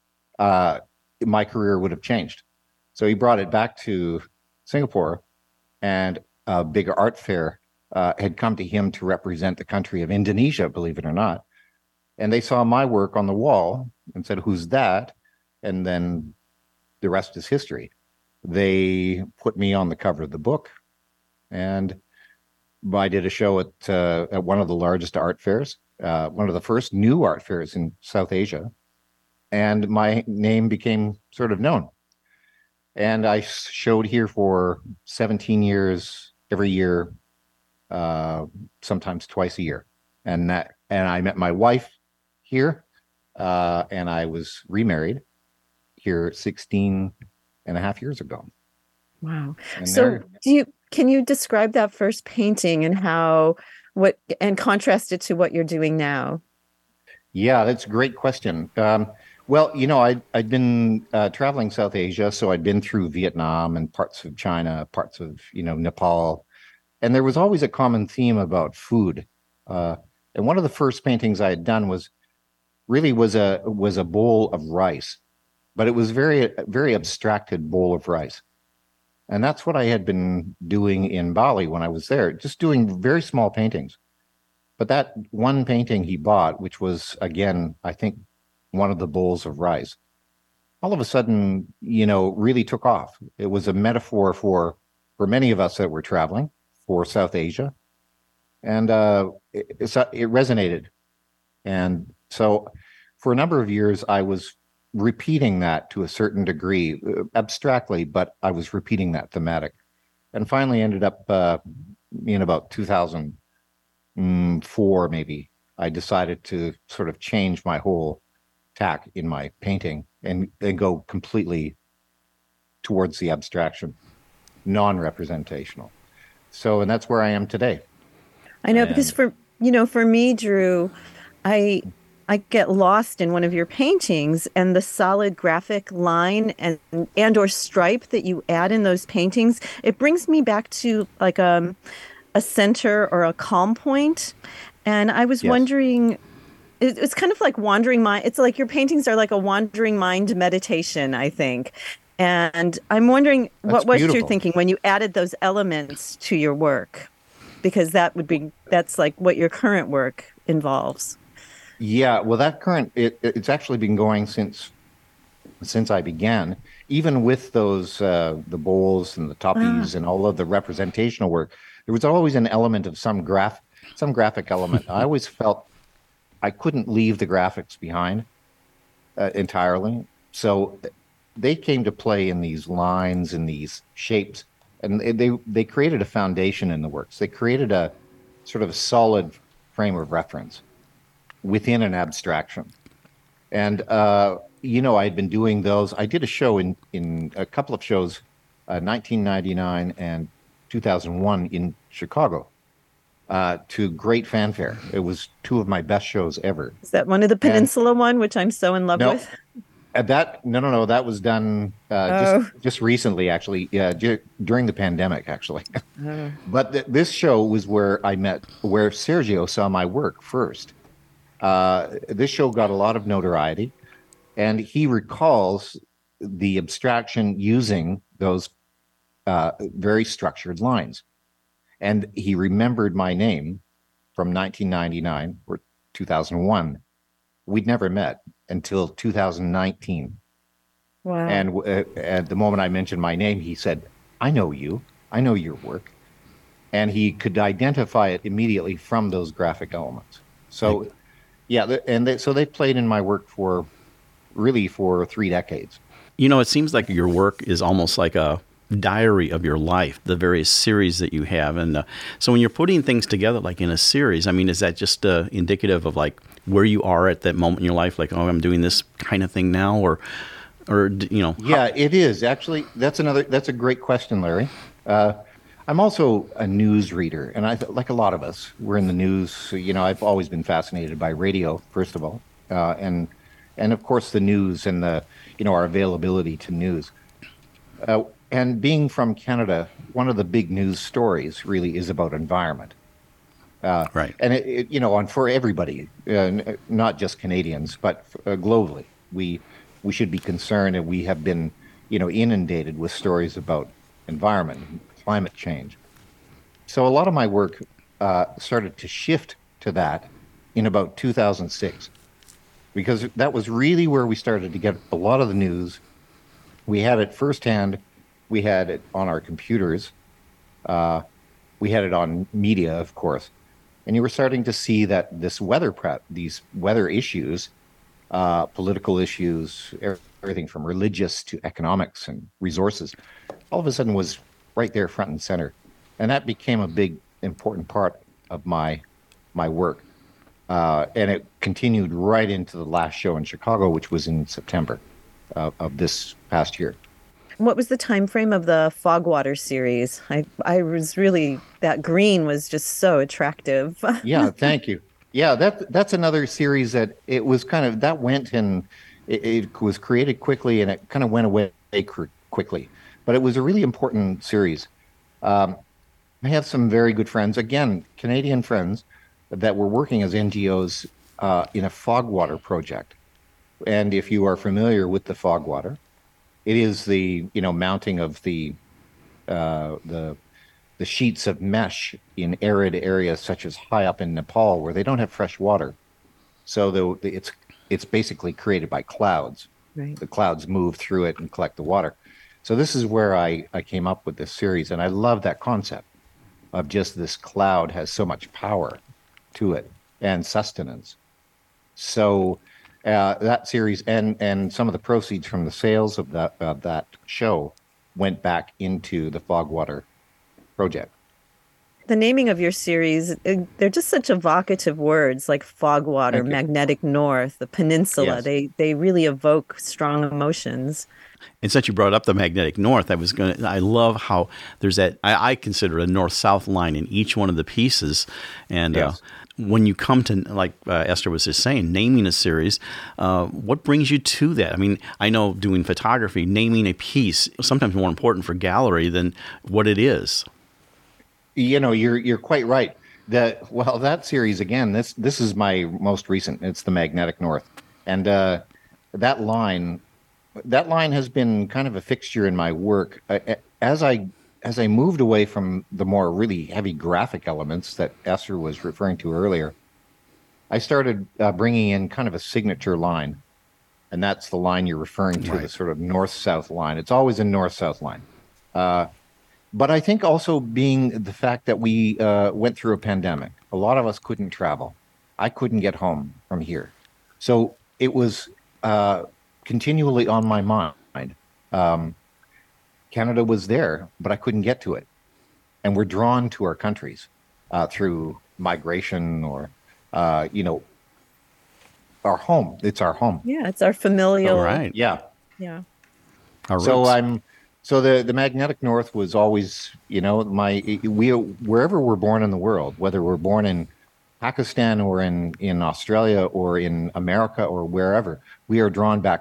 Speaker 7: my career would have changed. So he brought it back to Singapore, and a big art fair had come to him to represent the country of Indonesia, believe it or not. And they saw my work on the wall and said, "Who's that?" And then the rest is history. They put me on the cover of the book, and I did a show at one of the largest art fairs, one of the first new art fairs in South Asia, and my name became sort of known. And I showed here for 17 years, every year, sometimes twice a year. And I met my wife here, and I was remarried here 16 and a half years ago.
Speaker 3: Wow. So can you describe that first painting and and contrast it to what you're doing now?
Speaker 7: Yeah, that's a great question. Well, I'd been traveling South Asia, so I'd been through Vietnam and parts of China, parts of, Nepal. And there was always a common theme about food. And one of the first paintings I had done was a bowl of rice, but it was very, very abstracted bowl of rice. And that's what I had been doing in Bali when I was there, just doing very small paintings. But that one painting he bought, which was, again, I think, one of the bowls of rice, all of a sudden, really took off. It was a metaphor for many of us that were traveling for South Asia. And it resonated. And so for a number of years, I was repeating that to a certain degree, abstractly, but I was repeating that thematic. And finally ended up in about 2004, maybe, I decided to sort of change my whole tack in my painting and go completely towards the abstraction, non-representational. So, and that's where I am today.
Speaker 3: I know, because for me, Drew, I get lost in one of your paintings, and the solid graphic line and or stripe that you add in those paintings, it brings me back to like a center or a calm point. And I was wondering, it's kind of like wandering mind. It's like your paintings are like a wandering mind meditation, I think. And I'm wondering what was your thinking when you added those elements to your work? Because that's like what your current work involves.
Speaker 7: Yeah, well, that it's actually been going since I began, even with those the bowls and the toppies and all of the representational work. There was always an element of some graphic element. I always felt I couldn't leave the graphics behind entirely. So they came to play in these lines and these shapes, and they created a foundation in the works. They created a sort of solid frame of reference within an abstraction. And, I'd been doing those. I did a show in a couple of shows, 1999 and 2001 in Chicago, to great fanfare. It was two of my best shows ever.
Speaker 3: Is that one of the Peninsula one, which I'm so in love with?
Speaker 7: That was done just recently, actually. Yeah, during the pandemic, actually. But this show was where Sergio saw my work first. This show got a lot of notoriety, and he recalls the abstraction using those very structured lines. And he remembered my name from 1999 or 2001. We'd never met until 2019.
Speaker 3: Wow.
Speaker 7: And at the moment I mentioned my name, he said, I know you. I know your work. And he could identify it immediately from those graphic elements. So, so they played in my work for 3 decades.
Speaker 1: You know, it seems like your work is almost like a diary of your life, the various series that you have. And so when you're putting things together like in a series, I mean, is that just indicative of like where you are at that moment in your life? Like, oh, I'm doing this kind of thing now, or you know?
Speaker 7: Yeah, it is. Actually, that's a great question, Larry. I'm also a news reader, and like a lot of us, we're in the news. So, you know, I've always been fascinated by radio, first of all, and of course the news and our availability to news. And being from Canada, one of the big news stories really is about environment.
Speaker 1: Right.
Speaker 7: And for everybody, not just Canadians, but globally, we should be concerned, and we have been, inundated with stories about environment, and climate change. So a lot of my work started to shift to that in about 2006, because that was really where we started to get a lot of the news. We had it firsthand. We had it on our computers. We had it on media, of course. And you were starting to see that these weather issues, political issues, everything from religious to economics and resources, all of a sudden was right there front and center. And that became a big, important part of my work. And it continued right into the last show in Chicago, which was in September of this past year.
Speaker 3: What was the time frame of the Fogwater series? I was really, that green was just so attractive.
Speaker 7: Yeah, thank you. Yeah, that's another series that it was kind of, that went and it was created quickly and it kind of went away quickly. But it was a really important series. I have some very good friends, again, Canadian friends, that were working as NGOs in a Fogwater project. And if you are familiar with the Fogwater, it is the mounting of the sheets of mesh in arid areas such as high up in Nepal where they don't have fresh water. So it's basically created by clouds.
Speaker 3: Right.
Speaker 7: The clouds move through it and collect the water. So this is where I came up with this series, and I love that concept of just this cloud has so much power to it and sustenance. So that series and some of the proceeds from the sales of that show went back into the Fogwater project.
Speaker 3: The naming of your series, they're just such evocative words like Fogwater, Magnetic North, the peninsula.
Speaker 7: Yes.
Speaker 3: They really evoke strong emotions.
Speaker 1: And since you brought up the magnetic north, I love how there's that, I consider a north-south line in each one of the pieces. And
Speaker 7: yes.
Speaker 1: When you come to, like Esther was just saying, naming a series, what brings you to that? I mean, I know doing photography, naming a piece is sometimes more important for gallery than what it is.
Speaker 7: You're quite right. That series, again, this is my most recent. It's the Magnetic North. And that line has been kind of a fixture in my work. As I moved away from the more really heavy graphic elements that Esther was referring to earlier, I started bringing in kind of a signature line. And that's the line you're referring to, right. The sort of north-south line. It's always a north-south line. But I think also being the fact that we went through a pandemic, a lot of us couldn't travel. I couldn't get home from here. So it was continually on my mind. Canada was there, but I couldn't get to it. And we're drawn to our countries through migration or, our home. It's our home.
Speaker 3: Yeah, it's our familial.
Speaker 1: Oh, right.
Speaker 7: Yeah.
Speaker 3: Yeah.
Speaker 1: Our roots.
Speaker 7: So the Magnetic North was always, wherever we're born in the world, whether we're born in Pakistan or in Australia or in America or wherever, we are drawn back home.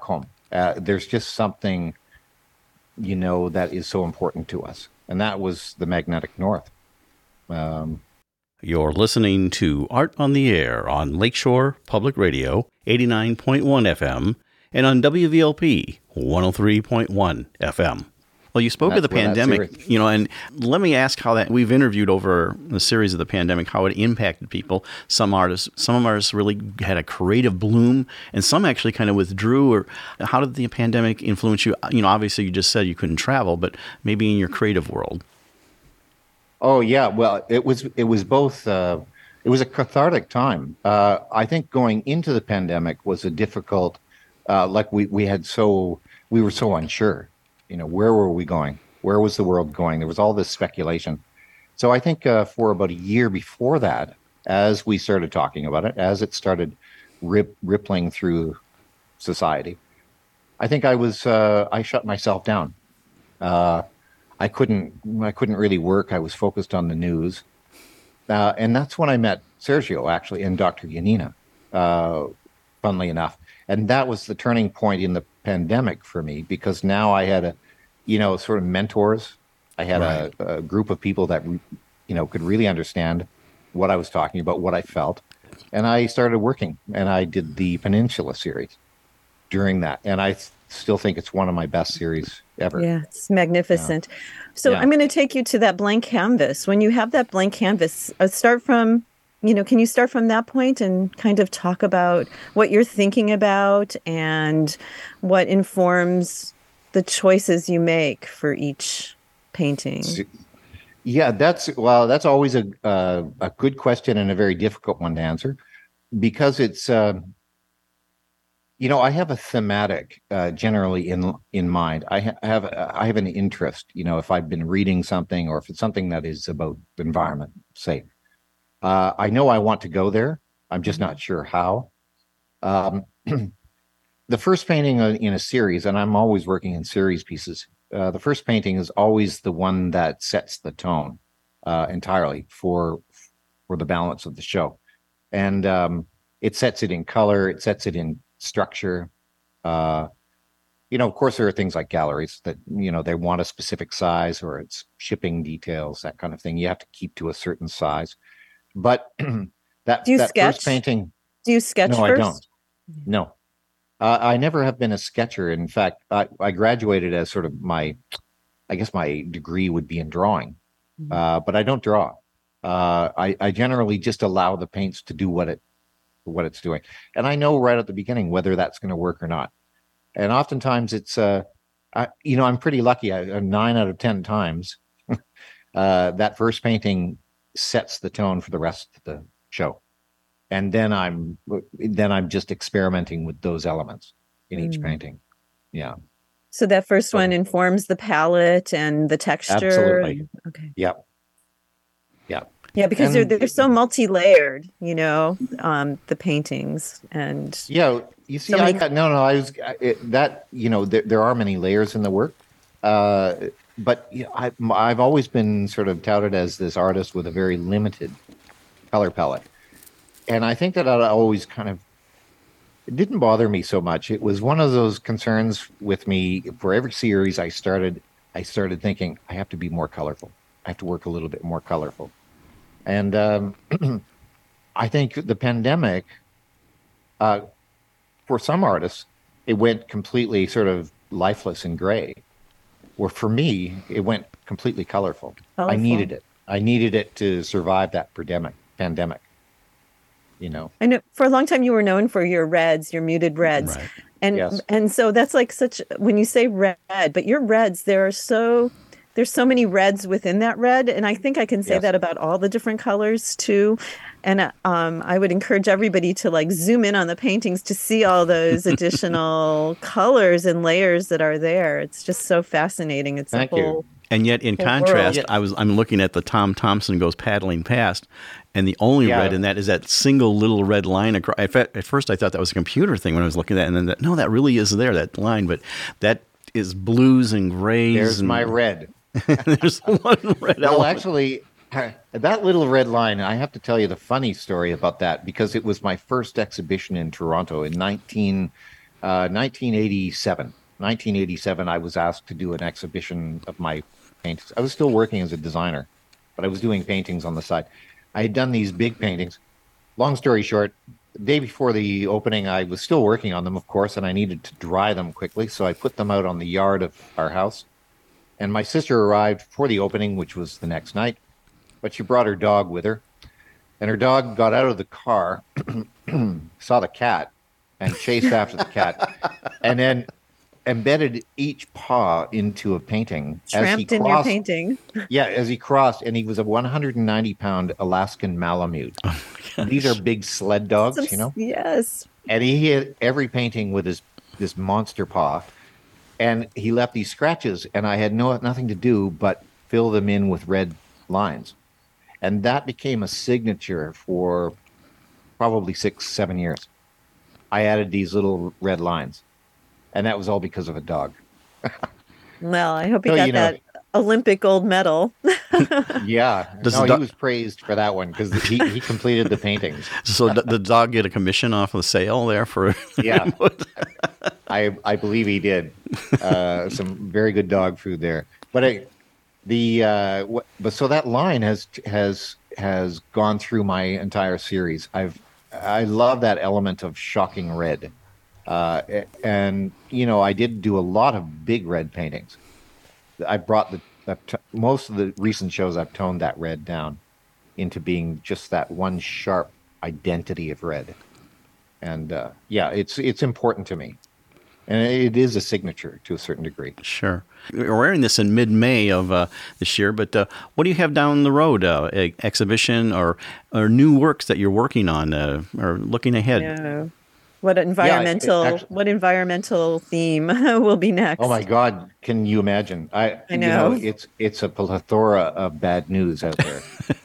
Speaker 7: There's just something, that is so important to us. And that was the Magnetic North.
Speaker 1: You're listening to Art on the Air on Lakeshore Public Radio, 89.1 FM, and on WVLP, 103.1 FM. Well, you spoke of the pandemic, and let me ask how that we've interviewed over the series of the pandemic, how it impacted people. Some artists really had a creative bloom, and some actually kind of withdrew. Or how did the pandemic influence you? Obviously you just said you couldn't travel, but maybe in your creative world.
Speaker 7: Oh yeah, well, it was both. It was a cathartic time. I think going into the pandemic was a difficult. We were so unsure. Where were we going? Where was the world going? There was all this speculation. So I think for about a year before that, as we started talking about it, as it started rippling through society, I think I shut myself down. I couldn't really work. I was focused on the news. And that's when I met Sergio, actually, and Dr. Yanina, funnily enough. And that was the turning point in the pandemic for me, because now I had sort of mentors. I had a group of people that, could really understand what I was talking about, what I felt. And I started working, and I did the Peninsula series during that. And I still think it's one of my best series ever.
Speaker 3: Yeah, it's magnificent. Yeah. So I'm going to take you to that blank canvas. When you have that blank canvas, can you start from that point and kind of talk about what you're thinking about and what informs the choices you make for each painting?
Speaker 7: Yeah, that's always a good question and a very difficult one to answer, because it's I have a thematic generally in mind. I have an interest. If I've been reading something, or if it's something that is about the environment, say. I know I want to go there. I'm just not sure how. The first painting in a series, and I'm always working in series pieces, the first painting is always the one that sets the tone entirely for the balance of the show. And it sets it in color, it sets it in structure. Of course, there are things like galleries that, they want a specific size, or it's shipping details, that kind of thing. You have to keep to a certain size. But that first painting.
Speaker 3: Do you sketch first?
Speaker 7: No, I don't. No. I never have been a sketcher. In fact, I graduated as sort of my degree would be in drawing, but I don't draw. I generally just allow the paints to do what it's doing. And I know right at the beginning whether that's going to work or not. And oftentimes it's, I'm pretty lucky. 9 out of 10 times that first painting sets the tone for the rest of the show. And then I'm just experimenting with those elements in each painting. Yeah.
Speaker 3: So that first one informs the palette and the texture.
Speaker 7: Absolutely.
Speaker 3: Okay.
Speaker 7: Yep. Yep.
Speaker 3: Yeah, because they're so multi-layered, the paintings. And
Speaker 7: yeah, you see, there are many layers in the work, but I've always been sort of touted as this artist with a very limited color palette, and I think that I always it didn't bother me so much. It was one of those concerns with me. For every series I started thinking I have to be more colorful. I have to work a little bit more colorful. And I think the pandemic, for some artists, it went completely sort of lifeless and gray. Or for me, it went completely colorful. I needed it. I needed it to survive that pandemic.
Speaker 3: I know for a long time you were known for your reds, your muted reds.
Speaker 1: Right.
Speaker 3: And
Speaker 7: Yes.
Speaker 3: and so that's like when you say red, but your reds, there's so many reds within that red, and I think I can say
Speaker 7: Yes.
Speaker 3: that about all the different colors too. And I would encourage everybody to zoom in on the paintings to see all those additional colors and layers that are there. It's just so fascinating. It's
Speaker 7: Thank
Speaker 3: a
Speaker 7: you.
Speaker 3: whole
Speaker 1: And yet, in
Speaker 3: whole
Speaker 1: contrast,
Speaker 3: world.
Speaker 1: I'm looking at the Tom Thompson Goes Paddling Past, and the only
Speaker 7: Yeah.
Speaker 1: red in that is that single little red line across. At first, I thought that was a computer thing when I was looking at that, and then no, that really is there, that line. But that is blues and grays.
Speaker 7: There's
Speaker 1: and
Speaker 7: my red.
Speaker 1: There's one red
Speaker 7: Well,
Speaker 1: element.
Speaker 7: actually, that little red line, I have to tell you the funny story about that, because it was my first exhibition in Toronto in 1987. 1987, I was asked to do an exhibition of my paintings. I was still working as a designer, but I was doing paintings on the side. I had done these big paintings. Long story short, the day before the opening, I was still working on them, of course, and I needed to dry them quickly. So I put them out on the yard of our house. And my sister arrived for the opening, which was the next night, but she brought her dog with her. And her dog got out of the car, saw the cat, and chased after the cat, and then embedded each paw into a painting.
Speaker 3: Tramped in your painting.
Speaker 7: Yeah, as he crossed, and he was a 190-pound Alaskan Malamute. These are big sled dogs, you know?
Speaker 3: Yes.
Speaker 7: And he hit every painting with this monster paw, and he left these scratches, and I had nothing to do but fill them in with red lines. And that became a signature for probably 6-7 years. I added these little red lines, and that was all because of a dog.
Speaker 3: Well, I hope he got that Olympic gold medal.
Speaker 7: Yeah. He was praised for that one because he completed the paintings.
Speaker 1: So the dog get a commission off of the sale there for?
Speaker 7: Yeah. I believe he did. Some very good dog food there. But so that line has gone through my entire series. I love that element of shocking red. And, I did do a lot of big red paintings. I brought most of the recent shows, I've toned that red down into being just that one sharp identity of red. And, it's important to me. And it is a signature to a certain degree.
Speaker 1: Sure. We're wearing this in mid-May of this year, but what do you have down the road? Exhibition or new works that you're working on or looking ahead?
Speaker 3: Yeah. What environmental theme will be next?
Speaker 7: Oh my God! Can you imagine? I know. It's a plethora of bad news out there.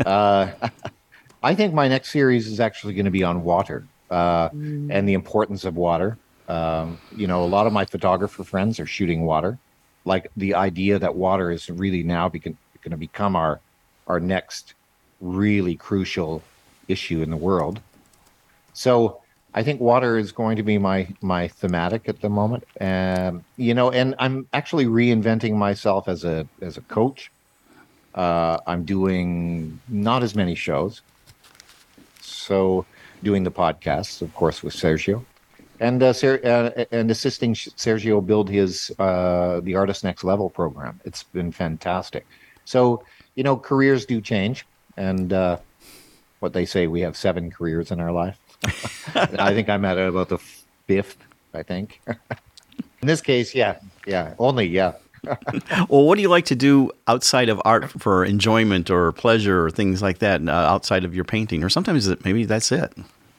Speaker 7: I think my next series is actually going to be on water and the importance of water. A lot of my photographer friends are shooting water. Like the idea that water is really now going to become our next really crucial issue in the world. So I think water is going to be my thematic at the moment. And I'm actually reinventing myself as a coach. I'm doing not as many shows. So doing the podcasts, of course, with Sergio. And assisting Sergio build his the Artist Next Level program. It's been fantastic. So, careers do change. And what they say, we have 7 careers in our life. I think I'm at about the 5th, I think. In this case, only.
Speaker 1: Well, what do you like to do outside of art for enjoyment or pleasure or things like that outside of your painting? Or sometimes maybe that's it.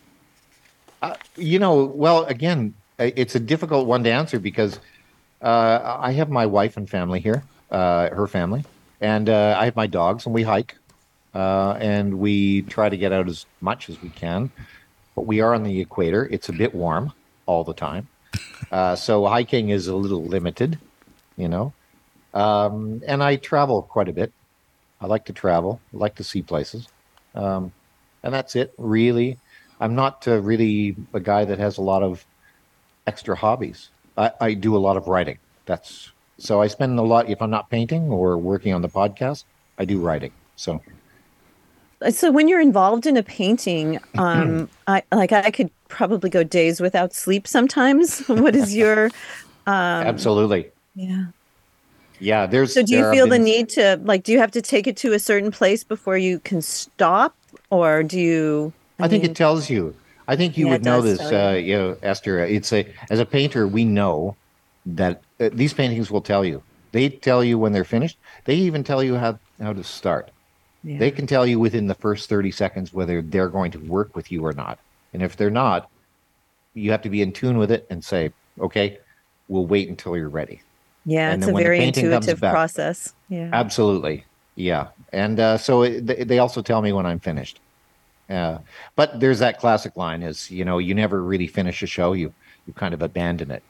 Speaker 7: Well, again, it's a difficult one to answer because I have my wife and family here, her family, and I have my dogs, and we hike, and we try to get out as much as we can. But we are on the equator. It's a bit warm all the time. So hiking is a little limited, and I travel quite a bit. I like to travel. I like to see places. And that's it, really. I'm not really a guy that has a lot of extra hobbies. I do a lot of writing. So I spend a lot, if I'm not painting or working on the podcast, I do writing. So
Speaker 3: when you're involved in a painting, I could probably go days without sleep sometimes. What is your...
Speaker 7: Absolutely.
Speaker 3: Yeah.
Speaker 7: Yeah.
Speaker 3: So do you feel the need to, do you have to take it to a certain place before you can stop? Or do you...
Speaker 7: I think it tells you. I think you would know this, Esther. As a painter, we know that these paintings will tell you. They tell you when they're finished. They even tell you how to start. Yeah. They can tell you within the first 30 seconds whether they're going to work with you or not. And if they're not, you have to be in tune with it and say, okay, we'll wait until you're ready.
Speaker 3: Yeah, and it's a very intuitive process. Yeah,
Speaker 7: absolutely. Yeah. And they also tell me when I'm finished. But there's that classic line is, you never really finish a show. You kind of abandon it,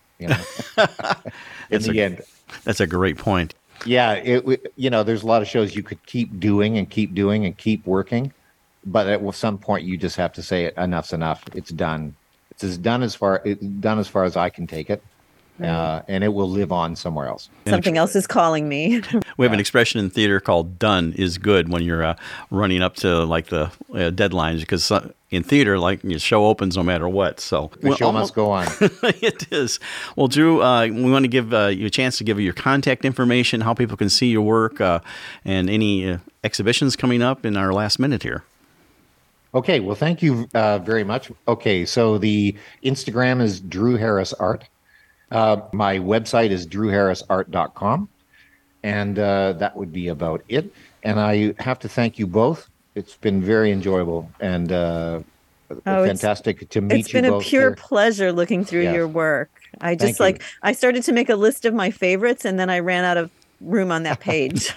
Speaker 7: in the end.
Speaker 1: That's a great point.
Speaker 7: Yeah. There's a lot of shows you could keep doing and keep doing and keep working. But at some point you just have to say enough's enough. It's done. It's done as far as I can take it, and it will live on somewhere else.
Speaker 3: Something else is calling me.
Speaker 1: We have an expression in theater called "done is good" when you're running up to like the deadlines, because in theater, like your show opens no matter what. So
Speaker 7: the show must go on.
Speaker 1: It is. Well, Drew, we want to give you a chance to give your contact information, how people can see your work, and any exhibitions coming up in our last minute here.
Speaker 7: Okay, well, thank you very much. Okay, so the Instagram is Drew Harris Art. My website is drewharrisart.com, and that would be about it. And I have to thank you both. It's been very enjoyable and fantastic to meet you both.
Speaker 3: It's been a pure pleasure looking through your work. I just I started to make a list of my favorites, and then I ran out of room on that page.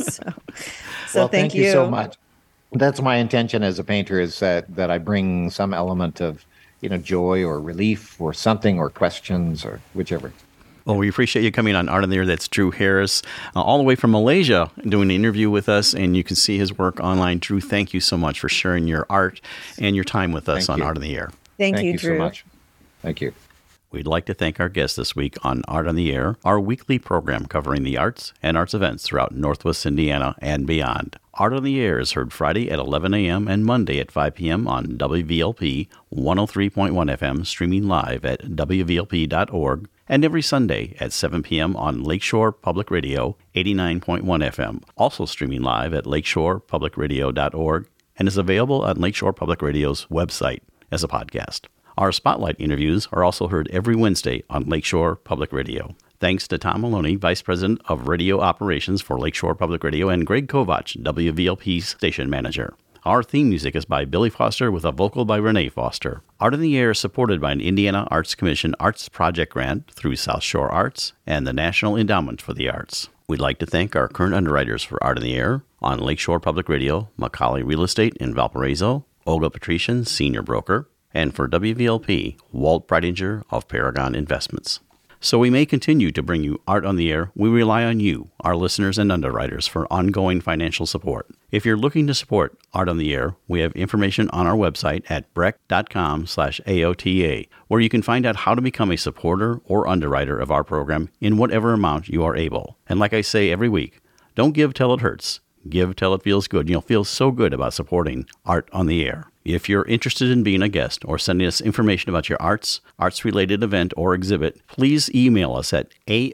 Speaker 3: So thank you
Speaker 7: so much. That's my intention as a painter, is that I bring some element of, joy or relief or something, or questions or whichever.
Speaker 1: Well, we appreciate you coming on Art on the Air. That's Drew Harris, all the way from Malaysia, doing an interview with us, and you can see his work online. Drew, thank you so much for sharing your art and your time with us on Art on the Air.
Speaker 3: Thank you, Drew.
Speaker 7: So much. Thank you.
Speaker 1: We'd like to thank our guest this week on Art on the Air, our weekly program covering the arts and arts events throughout Northwest Indiana and beyond. Art on the Air is heard Friday at 11 a.m. and Monday at 5 p.m. on WVLP 103.1 FM, streaming live at WVLP.org, and every Sunday at 7 p.m. on Lakeshore Public Radio 89.1 FM, also streaming live at lakeshorepublicradio.org, and is available on Lakeshore Public Radio's website as a podcast. Our Spotlight interviews are also heard every Wednesday on Lakeshore Public Radio. Thanks to Tom Maloney, Vice President of Radio Operations for Lakeshore Public Radio, and Greg Kovach, WVLP's station manager. Our theme music is by Billy Foster with a vocal by Renee Foster. Art on the Air is supported by an Indiana Arts Commission Arts Project Grant through South Shore Arts and the National Endowment for the Arts. We'd like to thank our current underwriters for Art on the Air on Lakeshore Public Radio, Macaulay Real Estate in Valparaiso, Olga Patrician, Senior Broker, and for WVLP, Walt Breidinger of Paragon Investments. So we may continue to bring you Art on the Air. We rely on you, our listeners and underwriters, for ongoing financial support. If you're looking to support Art on the Air, we have information on our website at breck.com/AOTA, where you can find out how to become a supporter or underwriter of our program in whatever amount you are able. And like I say every week, don't give till it hurts. Give till it feels good. You'll feel so good about supporting Art on the Air. If you're interested in being a guest or sending us information about your arts-related event or exhibit, please email us at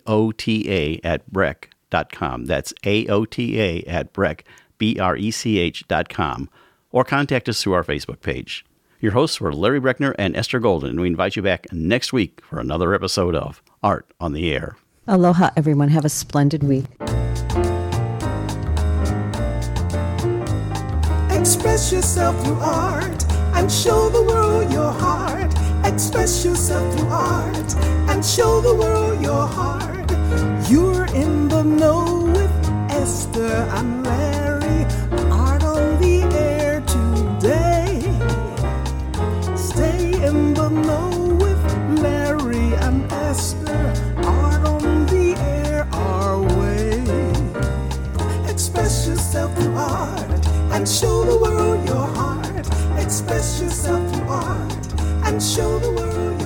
Speaker 1: aota@breck.com. That's aota@breck.com, or contact us through our Facebook page. Your hosts were Larry Breckner and Esther Golden, and we invite you back next week for another episode of Art on the Air.
Speaker 3: Aloha, everyone. Have a splendid week.
Speaker 2: Express yourself through art and show the world your heart. Express yourself through art and show the world your heart. You're in the know with Esther and Larry. Art on the Air today. Stay in the know with Larry and Esther. Art on the Air our way. Express yourself through art and show the world your heart. Express yourself through art and show the world